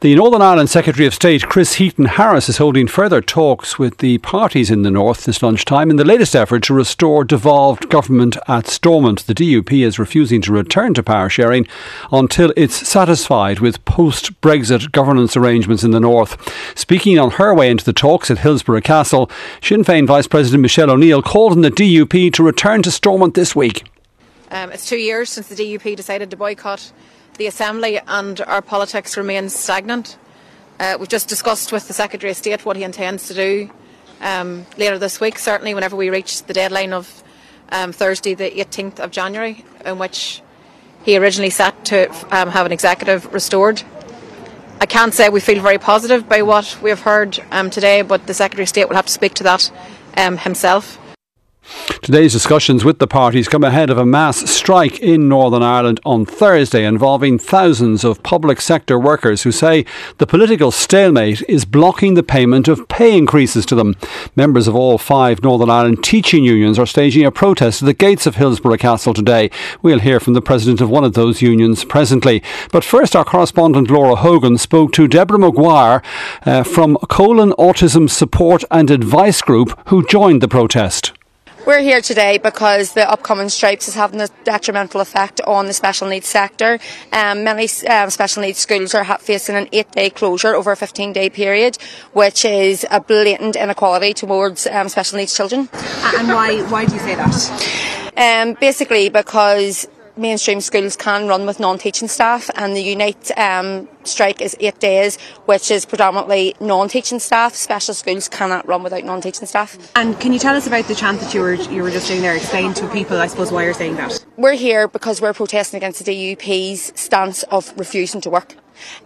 The Northern Ireland Secretary of State, Chris Heaton-Harris, is holding further talks with the parties in the north this lunchtime in the latest effort to restore devolved government at Stormont. The DUP is refusing to return to power sharing until it's satisfied with post-Brexit governance arrangements in the north. Speaking on her way into the talks at Hillsborough Castle, Sinn Féin Vice President Michelle O'Neill called on the DUP to return to Stormont this week. It's 2 years since the DUP decided to boycott the Assembly, and our politics remains stagnant. We've just discussed with the Secretary of State what he intends to do later this week, certainly whenever we reach the deadline of Thursday the 18th of January, in which he originally set to have an executive restored. I can't say we feel very positive by what we have heard today, but the Secretary of State will have to speak to that himself. Today's discussions with the parties come ahead of a mass strike in Northern Ireland on Thursday involving thousands of public sector workers who say the political stalemate is blocking the payment of pay increases to them. Members of all 5 Northern Ireland teaching unions are staging a protest at the gates of Hillsborough Castle today. We'll hear from the president of one of those unions presently. But first, our correspondent Laura Hogan spoke to Deborah Maguire from Colon Autism Support and Advice Group, who joined the protest. We're here today because the upcoming strikes is having a detrimental effect on the special needs sector. Many special needs schools are facing an 8-day closure over a 15-day period, which is a blatant inequality towards special needs children. And why do you say that? Basically because mainstream schools can run with non-teaching staff, and the Unite strike is 8 days, which is predominantly non-teaching staff. Special schools cannot run without non-teaching staff. And can you tell us about the chant that you were just doing there? Explain to people, I suppose, why you're saying that. We're here because we're protesting against the DUP's stance of refusing to work.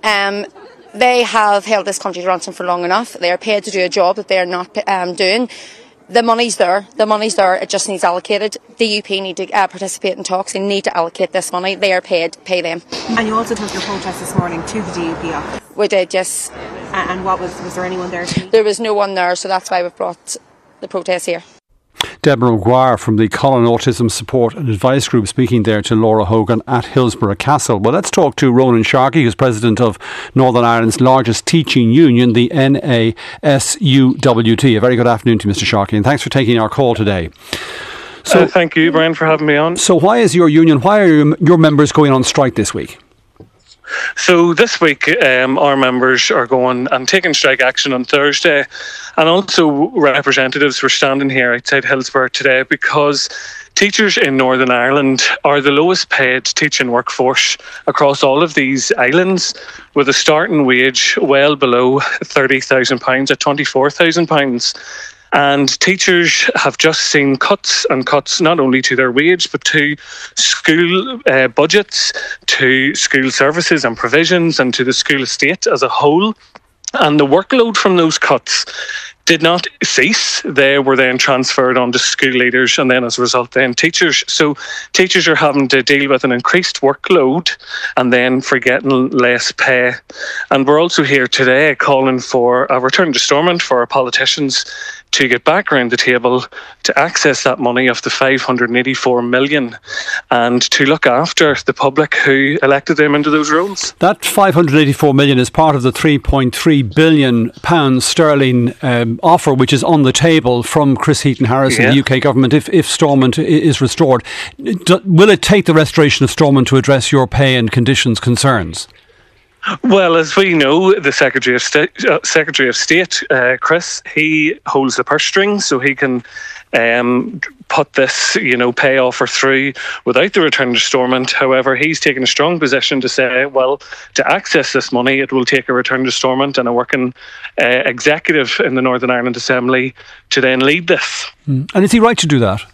They have held this country to ransom for long enough. They are paid to do a job that they are not doing. The money's there. It just needs allocated. DUP need to participate in talks. They need to allocate this money. They are paid. Pay them. And you also took your protest this morning to the DUP office. We did, yes. And what was there anyone there? There was no one there, so that's why we've brought the protest here. Deborah Maguire from the Colin Autism Support and Advice Group speaking there to Laura Hogan at Hillsborough Castle. Well, let's talk to Ronan Sharkey, who's president of Northern Ireland's largest teaching union, the NASUWT. A very good afternoon to Mr Sharkey, and thanks for taking our call today. So, thank you, Brian, for having me on. So why are your members going on strike this week? So this week our members are going and taking strike action on Thursday, and also representatives were standing here outside Hillsborough today because teachers in Northern Ireland are the lowest paid teaching workforce across all of these islands, with a starting wage well below £30,000 at £24,000. And teachers have just seen cuts and cuts, not only to their wage, but to school budgets, to school services and provisions, and to the school estate as a whole. And the workload from those cuts did not cease. They were then transferred on to school leaders and then as a result then teachers. So teachers are having to deal with an increased workload and then for getting less pay. And we're also here today calling for a return to Stormont for our politicians to get back around the table to access that money of the 584 million and to look after the public who elected them into those roles. That 584 million is part of the 3.3 billion pounds sterling offer which is on the table from Chris Heaton-Harris and the UK government if Stormont is restored. Will it take the restoration of Stormont to address your pay and conditions concerns? Well, as we know, the Secretary of State, Chris, he holds the purse strings, so he can put this, pay offer through without the return to Stormont. However, he's taken a strong position to say, well, to access this money, it will take a return to Stormont and a working executive in the Northern Ireland Assembly to then lead this. And is he right to do that?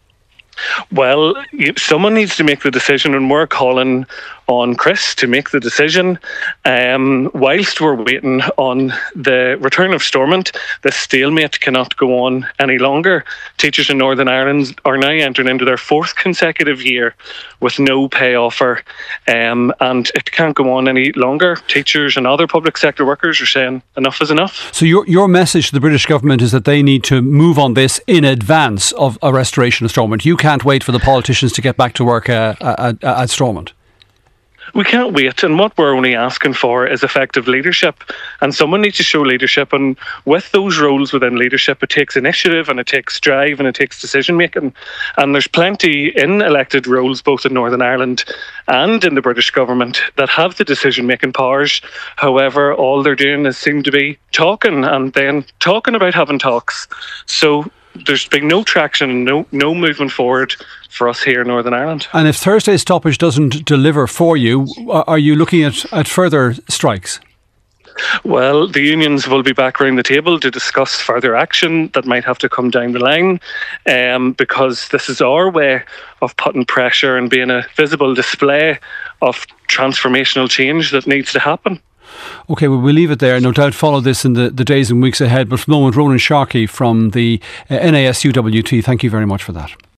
Well, someone needs to make the decision, and we're calling on Chris to make the decision. Whilst we're waiting on the return of Stormont, the stalemate cannot go on any longer. Teachers in Northern Ireland are now entering into their 4th consecutive year with no pay offer, and it can't go on any longer. Teachers and other public sector workers are saying enough is enough. So your message to the British government is that they need to move on this in advance of a restoration of Stormont. You can't wait for the politicians to get back to work at Stormont. we can't wait, and what we're only asking for is effective leadership, and someone needs to show leadership, and with those roles within leadership it takes initiative and it takes drive and it takes decision making, and there's plenty in elected roles both in Northern Ireland and in the British government that have the decision making powers. However, all they're doing is seem to be talking and then talking about having talks. So there's been no traction and no movement forward for us here in Northern Ireland. And if Thursday's stoppage doesn't deliver for you, are you looking at further strikes? Well, the unions will be back around the table to discuss further action that might have to come down the line, because this is our way of putting pressure and being a visible display of transformational change that needs to happen. OK, well, we'll leave it there. No doubt follow this in the days and weeks ahead. But for the moment, Ronan Sharkey from the NASUWT, thank you very much for that.